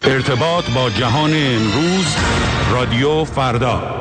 ارتباط با جهان امروز، رادیو فردا.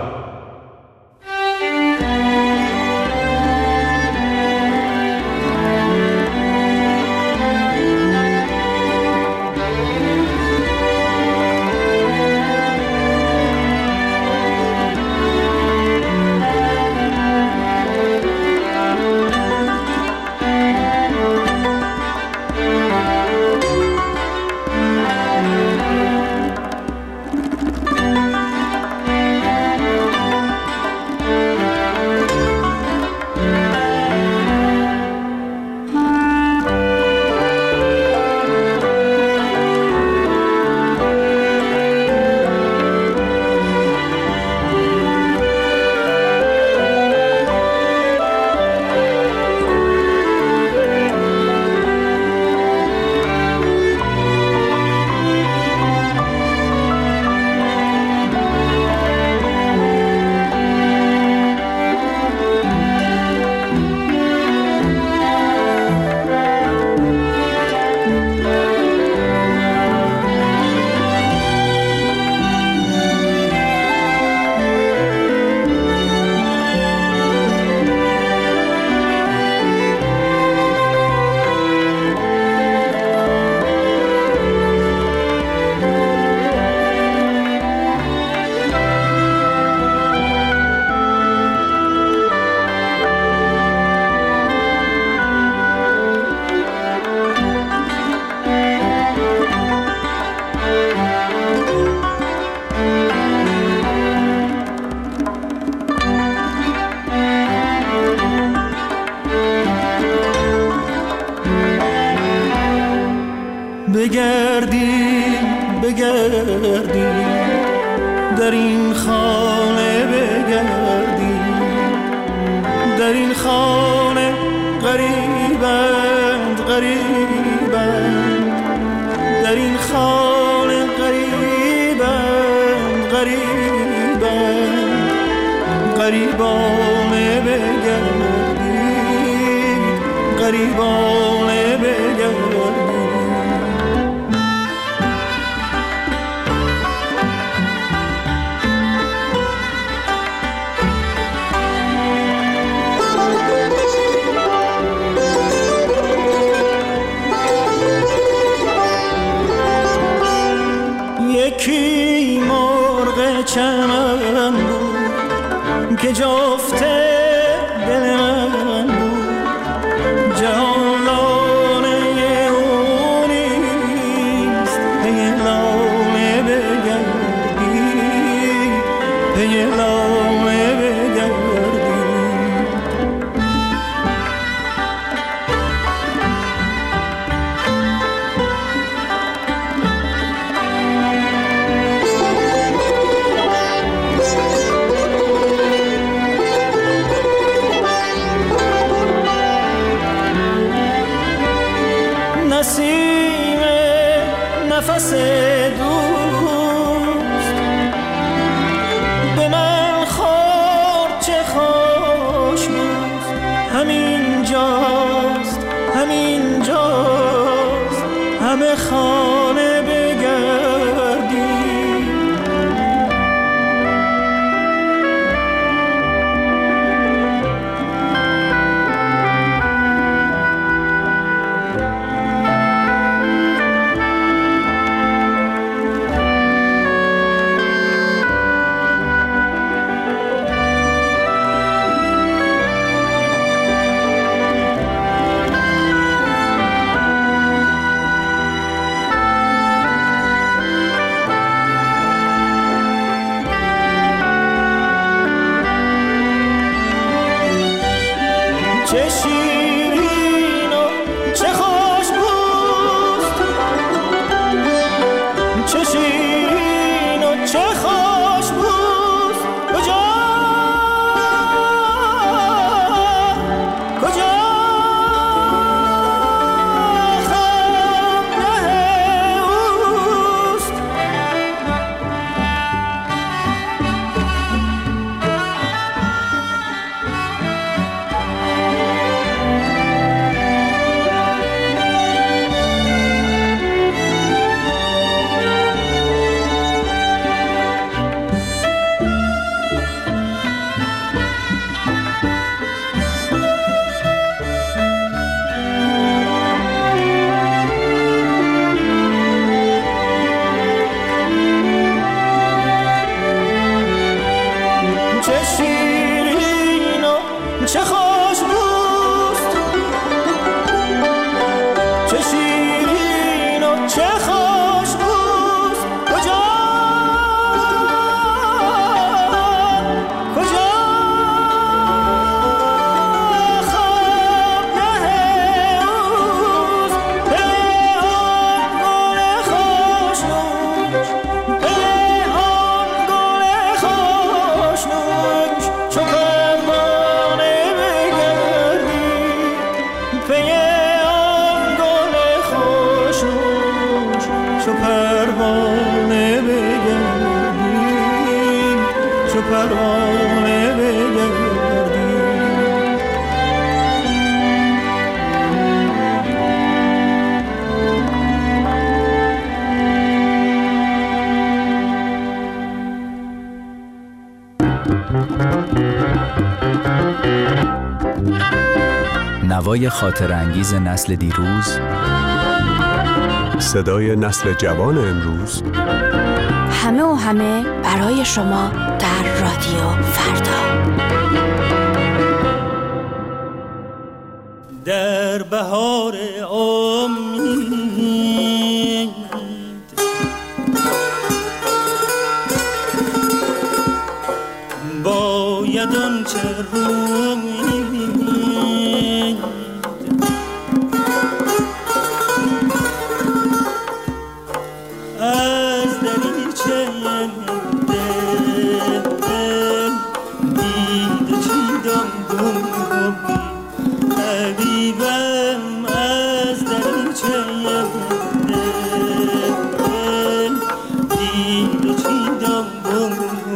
در این خانه بگردیم، در این خانه غریبند غریبند، در این خانه غریبند غریبند، غریبانه بگردیم، غریبانه بگردیم. یکی مرغ چمن بود که جفت دل من بود، جهان لانه او نیست، پی لانه بگردی، پی لانه بگردی. نسیم نفس دوست به من خورد، چه خوش بود. همین جاست، همین جاست، همه خانه بگردی. چو پروانه بگردیم، چو پروانه بگردیم. نوای خاطر انگیز نسل دیروز، صدای نسل جوان امروز، همه و همه برای شما در رادیو فردا. در بهار امید باید آنچه روید از دریچه دل دیده چیدم دم حبیبم از دریچه دل دیده چیدم دم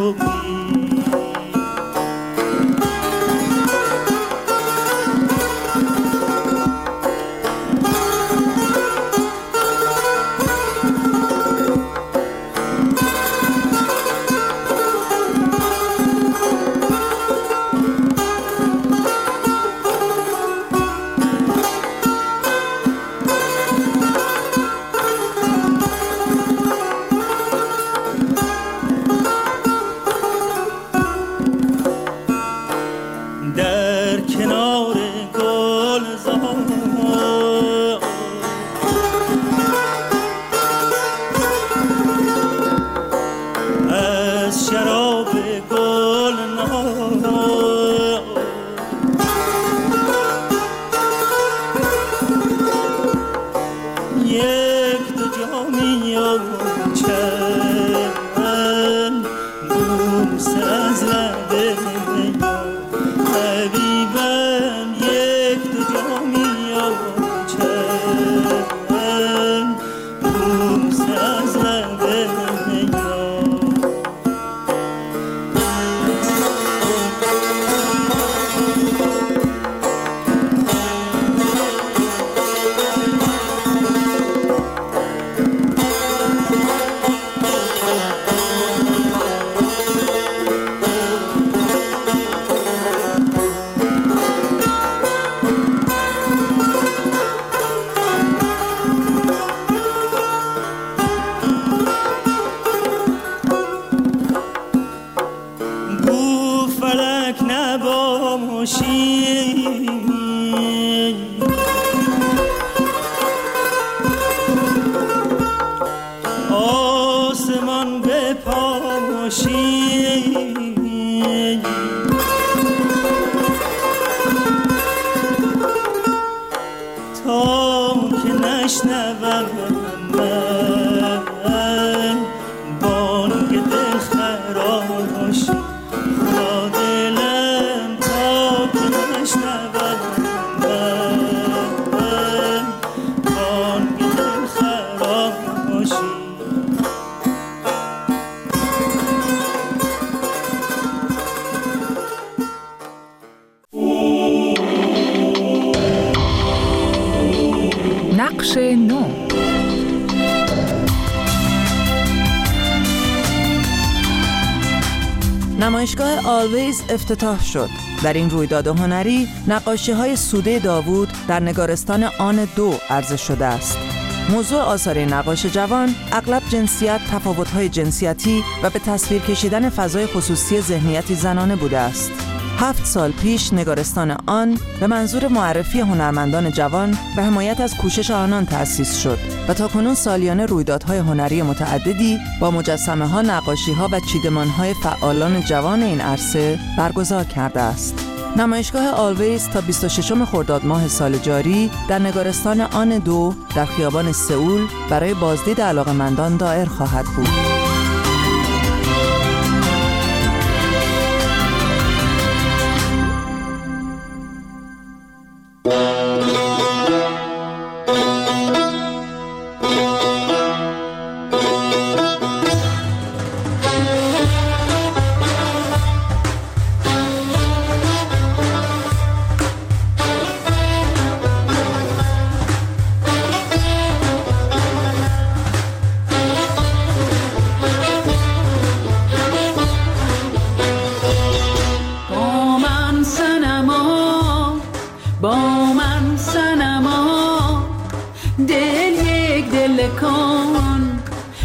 در کنار گلزار از شراب گلنار یک دو جامی چند بوسه از لبه حبیبم یک دو جامی چند بوسه از لبه بو فلک نباشی آسمان بپاشی تا که نشنوم من بانگ دل خراش خدا دلم تا که نشنوم من بانگ دل خراشی نقش نو. نمایشگاه آلویز افتتاح شد. در این رویداد هنری نقاشی‌های سوده داوود در نگارستان آن 2 عرضه شده است. موضوع آثار نقاش جوان اغلب جنسیت، تفاوت‌های جنسیتی و به تصویر کشیدن فضای خصوصی ذهنیتی زنانه بوده است. 7 سال پیش نگارستان آن به منظور معرفی هنرمندان جوان و حمایت از کوشش آنان تأسیس شد و تاکنون سالیانه رویدادهای هنری متعددی با مجسمه‌ها، نقاشی‌ها و چیدمان‌های فعالان جوان این عرصه برگزار کرده است. نمایشگاه آلویز تا 26 خرداد ماه سال جاری در نگارستان آن 2 در خیابان سئول برای بازدید علاقه‌مندان دایر خواهد بود.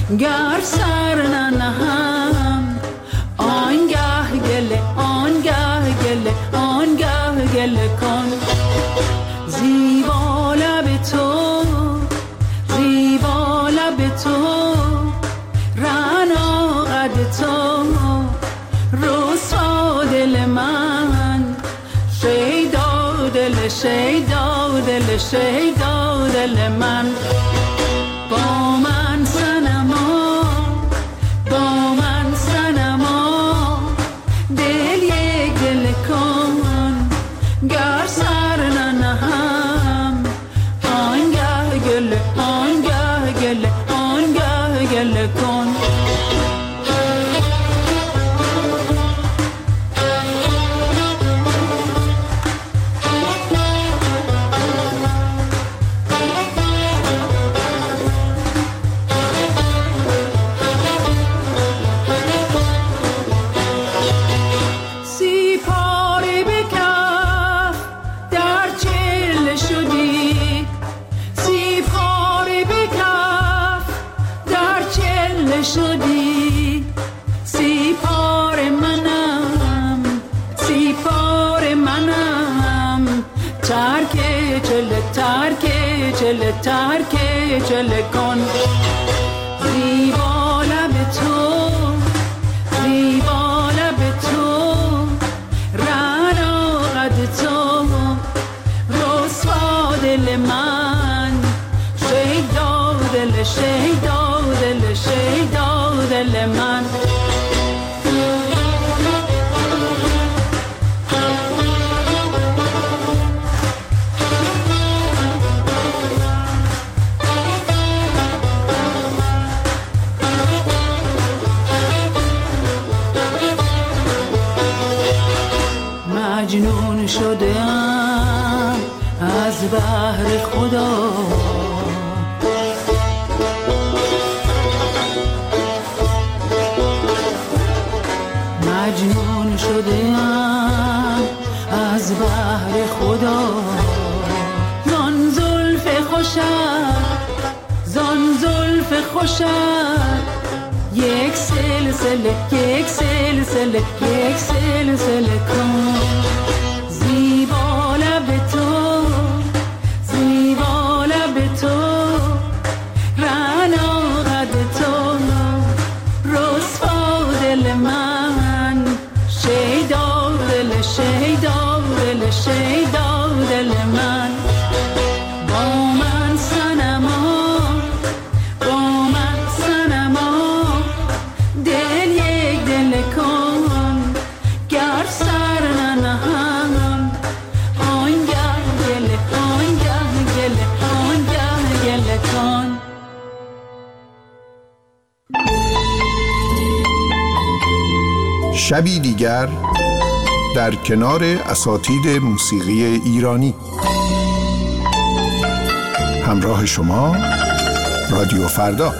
گر سر ننهم آنگه گله آنگه گله آنگه گله کن زیبا لب تو زیبا لب تو رعنا قد تو رسوا دل من شیدا دل شیدا دل شیدا دل من با من صنما با من صنما دل یک دل کن گر سر ننهم آنگه گله آنگه گله آنگه گله کن شدی سیپار منم سیپار منم ترک چله ترک چله ترک چله کن زیبا لب تو زیبا لب تو رعنا قد تو رسوا دل من شیدا دل شیدا دل شیدا دل من مجنون شدم از بحر خدا مجنون شدم از بحر خدا زان زلف خوشت زان زلف خوشت یک سلسله یک سلسله یک سلسله کن زیبا لب تو زیبا لب تو رعنا قد تو رسوا دل من شیدا دل شیدا دل شیدا دل من با من صنما با من صنما دل یک دل کن گر سر ننهم آنگه گله آنگه گله آنگه گله کن شبی دیگر در کنار اساتید موسیقی ایرانی همراه شما رادیو فردا.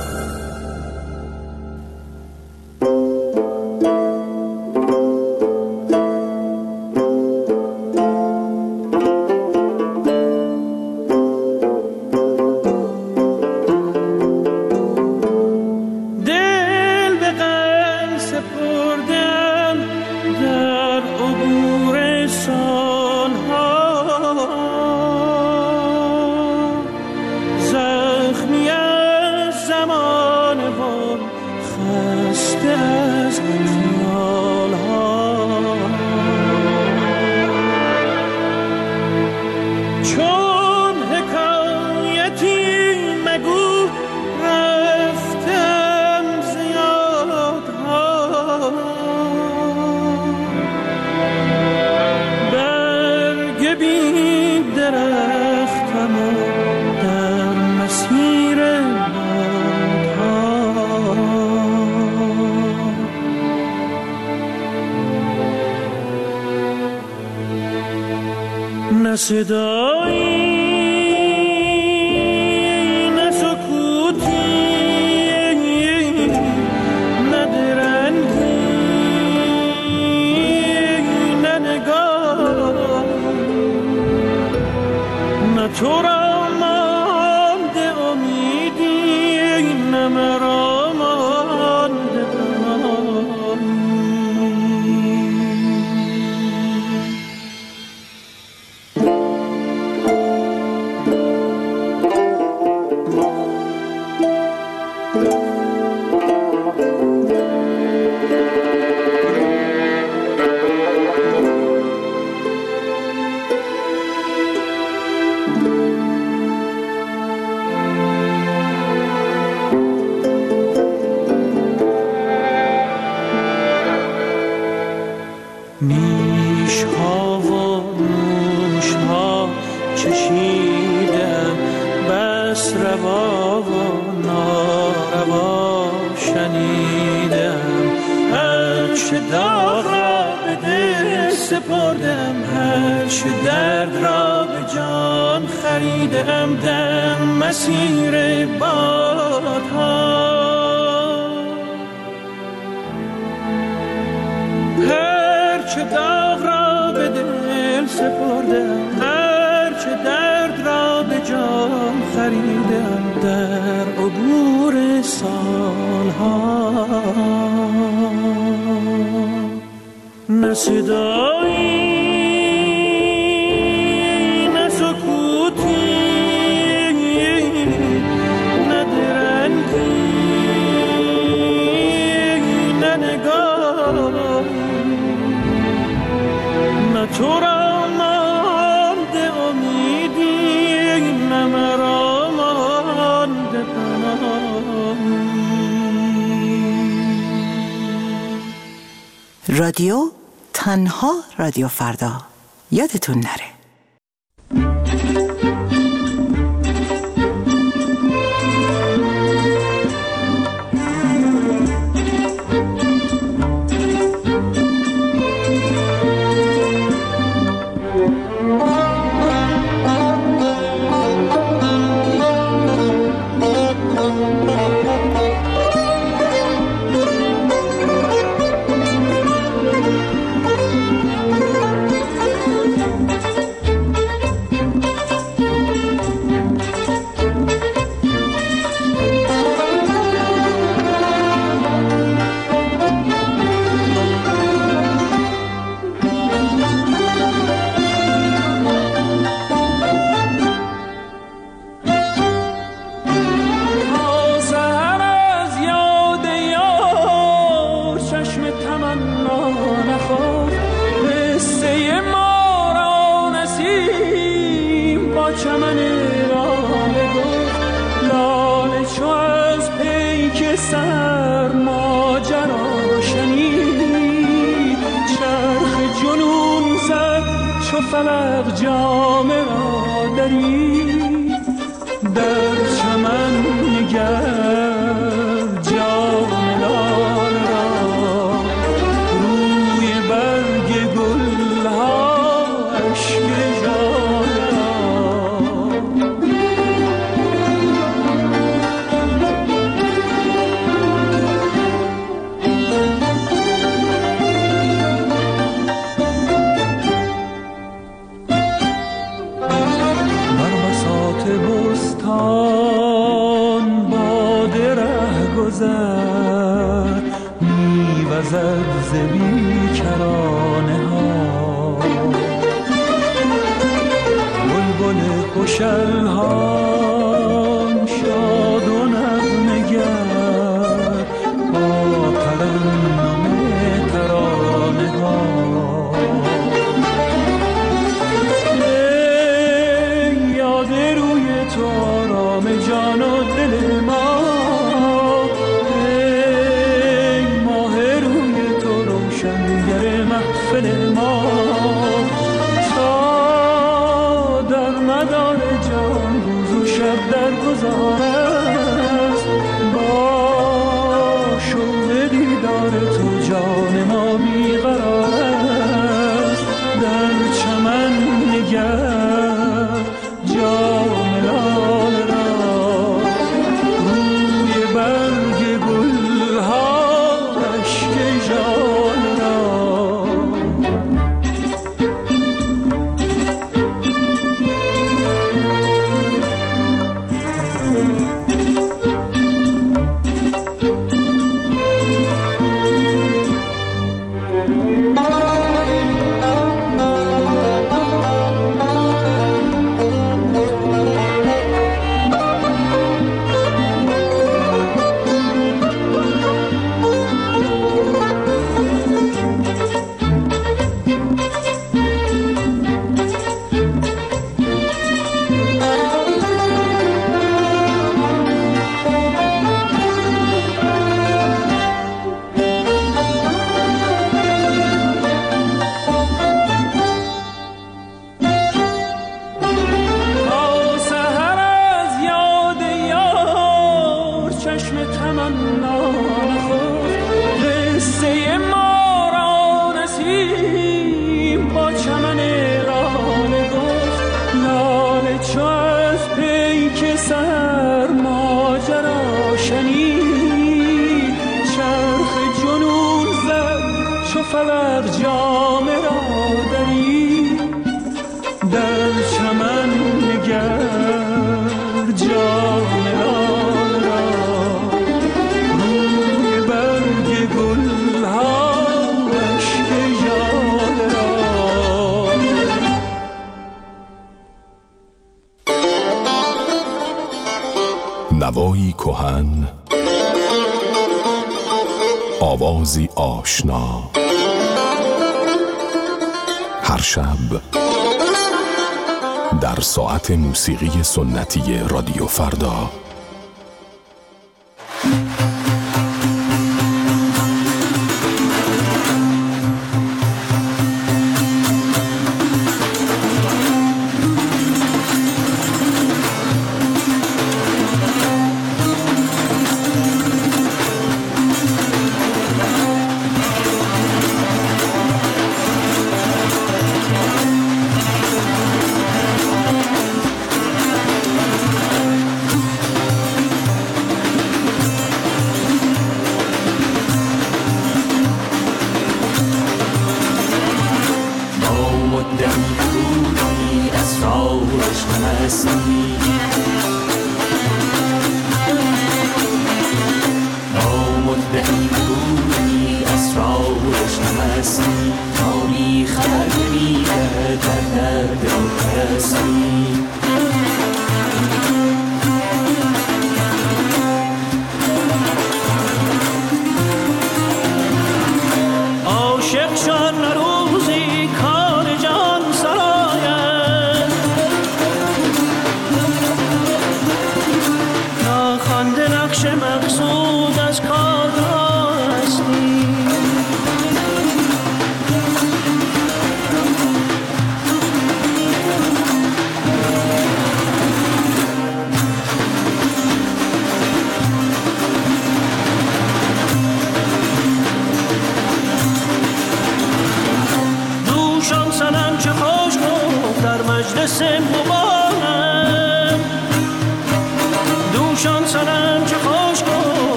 نه صدایی نه سکوتی نه درنگی نه نگاه نه تو را مانده امیدی نه مرا داغ را به دل سپردم، هر چه درد را به جان خریدم در مسیر بادها. هر چه داغ را به دل سپردم، هر چه درد را به جان خریدم در عبور سالها. نه صدایی نه سکوتی، نه درنگی نه نگاهی، نه تو را مانده امیدی، نه مرا مانده پناهی. رادیو تنها رادیو فردا، یادتون نره. فلق جام را داری، در چمن نگر جام لال را، روی برگ گل ها اشک ژاله میوزد ز بیکرانه ها. بلبل خوشل ها شاد و نغمه گر، با ترنم ترانه ها. ای یاد روی تو آرام جان و دل ما، محفل ما تا در مدار جان روز و شب در گذار است. با شوق دیدار تو جان ما بیقرار است. در چمن نگر جام لال را، روی برگ گل ها اشک ژاله را. چشم تمنا نخفت، قصه ما را رفتیم با چمن لاله گفت لاله چو از پیک سر ماجرا شنید چرخ جنون زد چو فلک جامه را درید در چمن نگر جامه لاله را روی برگ گل ها اشک ژاله را. نوایی کهن، آوازی آشنا، هر شب در ساعت موسیقی سنتی رادیو فردا.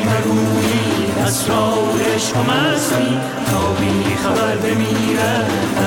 اسرار عشق و مستی تا بی خبر بمیره